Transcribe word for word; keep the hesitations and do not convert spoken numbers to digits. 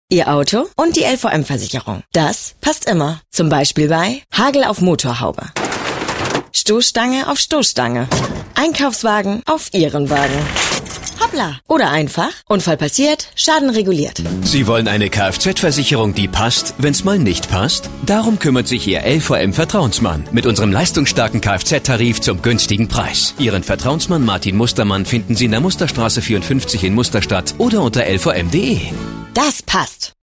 Ihr Auto und die L V M-Versicherung. Das passt immer. Zum Beispiel bei Hagel auf Motorhaube, Stoßstange auf Stoßstange, Einkaufswagen auf Ihren Wagen. Hoppla. Oder einfach, Unfall passiert, Schaden reguliert. Sie wollen eine Kfz-Versicherung, die passt, wenn's mal nicht passt? Darum kümmert sich Ihr L V M-Vertrauensmann mit unserem leistungsstarken Kfz-Tarif zum günstigen Preis. Ihren Vertrauensmann Martin Mustermann finden Sie in der Musterstraße vierundfünfzig in Musterstadt oder unter l v m punkt d e. Das passt.